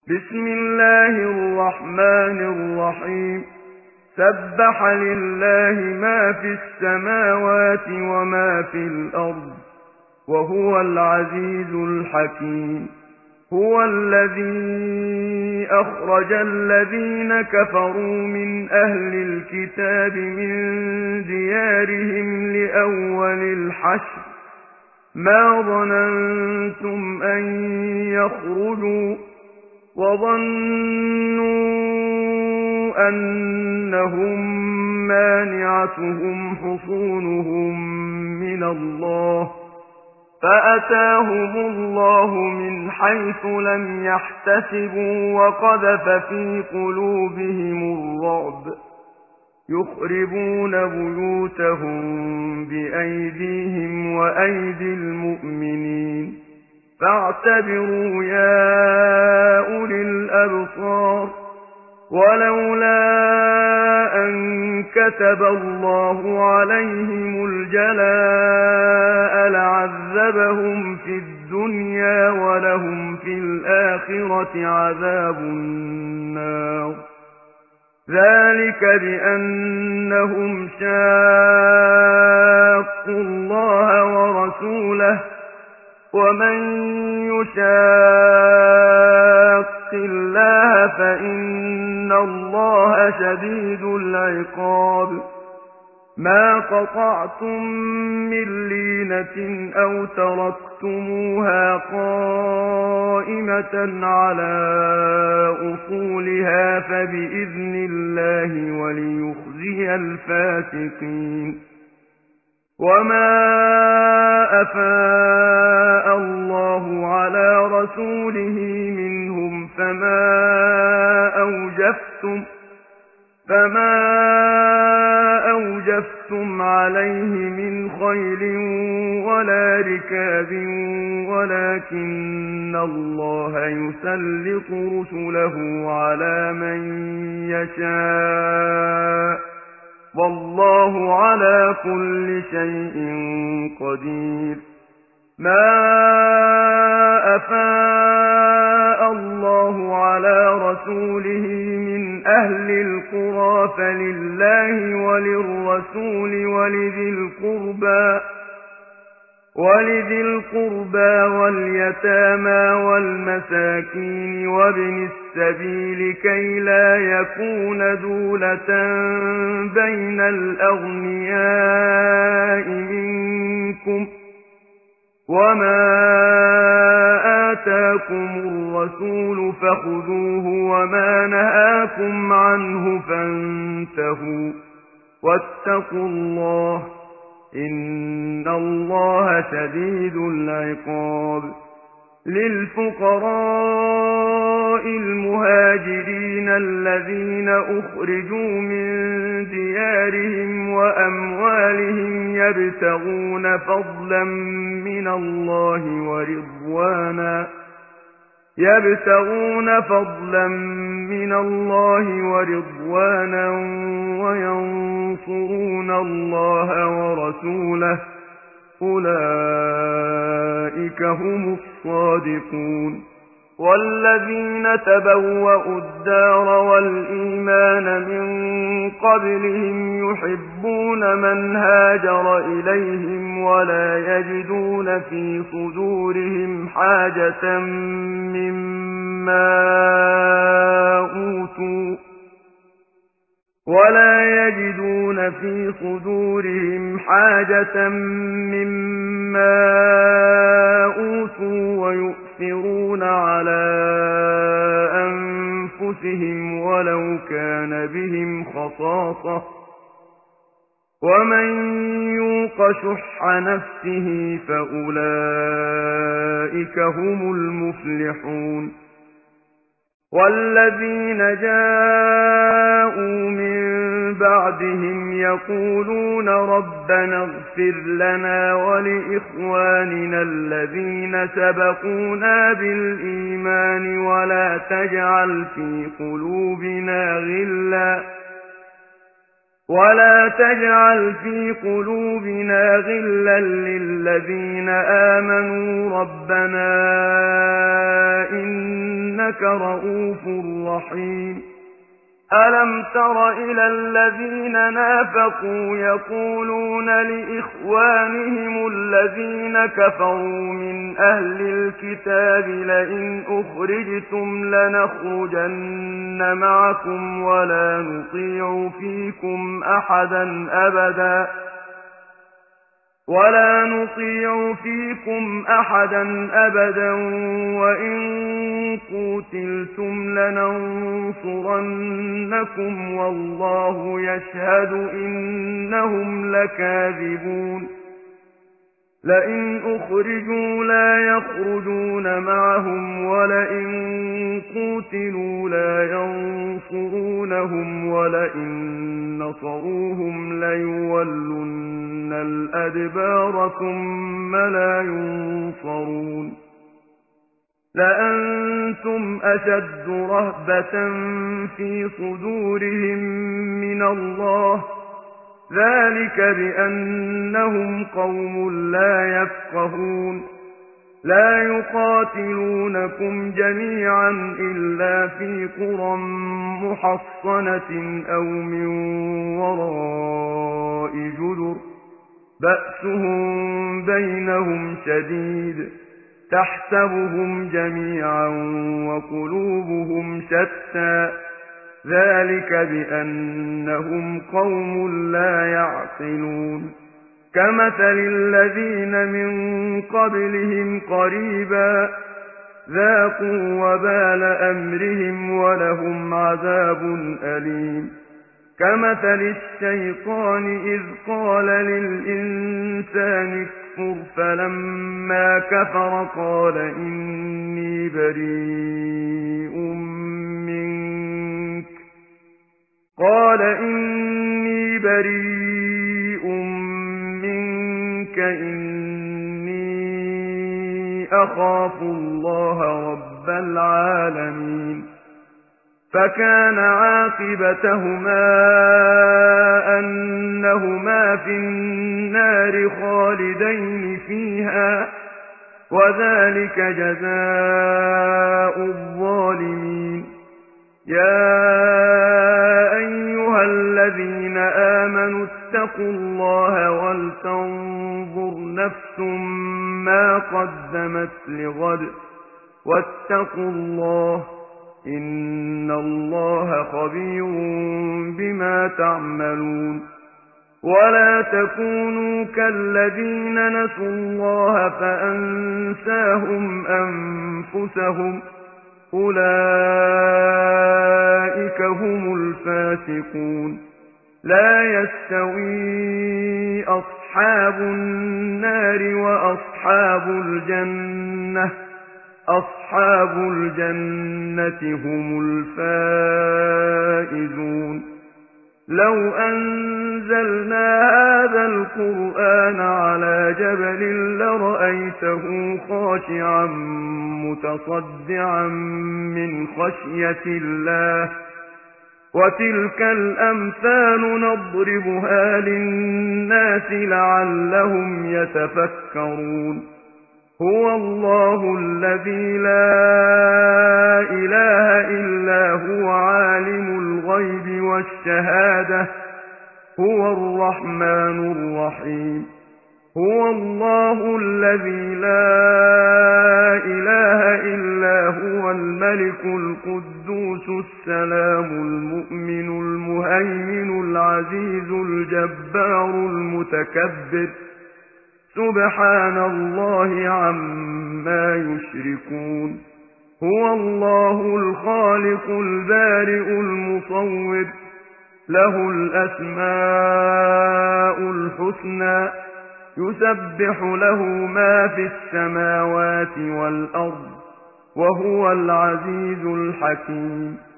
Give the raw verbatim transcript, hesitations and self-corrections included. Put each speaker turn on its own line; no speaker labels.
بسم الله الرحمن الرحيم سبح لله ما في السماوات وما في الأرض وهو العزيز الحكيم هو الذي أخرج الذين كفروا من أهل الكتاب من ديارهم لأول الحشر ما ظننتم أن يخرجوا وظنوا أنهم مانعتهم حصونهم من الله فأتاهم الله من حيث لم يحتسبوا وقذف في قلوبهم الرعب يخربون بيوتهم بأيديهم وأيدي المؤمنين فاعتبروا يا أولي الأبصار ولولا أن كتب الله عليهم الجلاء لعذبهم في الدنيا ولهم في الآخرة عذاب النار ذلك بأنهم شاقوا الله ورسوله ومن يشاق الله فإن الله شديد العقاب ما قطعتم من لينة أو تركتموها قائمة على أصولها فبإذن الله وليخزي الفاسقين وما أفاء الله على رسوله منهم فما أوجفتم فما أوجفتم عليه من خيل ولا ركاب ولكن الله يسلط رسله على من يشاء والله على كل شيء قدير ما أفاء الله على رسوله من أهل القرى فلله وللرسول ولذي القربى ولذي القربى واليتامى والمساكين وابن السبيل كي لا يكون دولة بين الأغنياء منكم وما آتاكم الرسول فخذوه وما نهاكم عنه فانتهوا واتقوا الله إن الله شديد العقاب للفقراء المهاجرين الذين أخرجوا من ديارهم وأموالهم يبتغون فضلا من الله ورضوانا يبتغون فضلا من الله ورضوانا وينصرون الله ورسوله أولئك هم الصادقون والذين تبوأوا الدار والإيمان من قبلهم يحبون من هاجر إليهم ولا يجدون في صدورهم حاجة مما أوتوا ولا يجدون في صدورهم حاجة مما أوتوا ويؤثرون على أنفسهم ولو كان بهم خصاصة ومن يوق شح نفسه فأولئك هم المفلحون والذين جاءوا من بعدهم يقولون ربنا اغفر لنا ولإخواننا الذين سبقونا بالإيمان ولا تجعل في قلوبنا غلا ولا تجعل في قلوبنا غلا للذين آمنوا ربنا إنك رؤوف رحيم ألم تر إلى الذين نافقوا يقولون لإخوانهم الذين كفروا من أهل الكتاب لئن أخرجتم لنخرجن معكم ولا نطيع فيكم أحدا أبدا ولا نطيع فيكم أحدا أبدا وإن قوتلتم لننصرنكم والله يشهد إنهم لكاذبون لئن أخرجوا لا يخرجون معهم ولئن قوتلوا لا ينصرونهم ولئن نصروهم ليولن الأدبار ثم لا ينصرون لأنتم أشد رهبة في صدورهم من الله ذلك بأنهم قوم لا يفقهون لا يقاتلونكم جميعا إلا في قرى محصنة أو من وراء جدر بأسهم بينهم شديد تحسبهم جميعا وقلوبهم شتى ذلك بأنهم قوم لا يعقلون كمثل الذين من قبلهم قريبا ذاقوا وبال أمرهم ولهم عذاب أليم كمثل الشيطان إذ قال للإنسان اكفر فلما كفر قال إني بريء منك قال إني بريء منك إني أخاف الله رب العالمين فكان عاقبتهما أنهما في النار خالدين فيها وذلك جزاء الظالمين يا أيها الذين آمنوا اتقوا الله ولتنظر نفس ما قدمت لغد واتقوا الله إن الله خبير بما تعملون ولا تكونوا كالذين نسوا الله فأنساهم أنفسهم أولئك هم الفاسقون لا يستوي أصحاب النار وأصحاب الجنة أصحاب الجنة هم الفائزون لو أنزلنا هذا القرآن على جبل لرأيته خاشعا متصدعا من خشية الله وتلك الأمثال نضربها للناس لعلهم يتفكرون هو الله الذي لا إله إلا هو عالم الغيب والشهادة هو الرحمن الرحيم هو الله الذي لا إله إلا هو الملك القدوس السلام المؤمن المهيمن العزيز الجبار المتكبر سبحان الله عما يشركون هو الله الخالق البارئ المصور له الأسماء الحسنى يسبح له ما في السماوات والأرض وهو العزيز الحكيم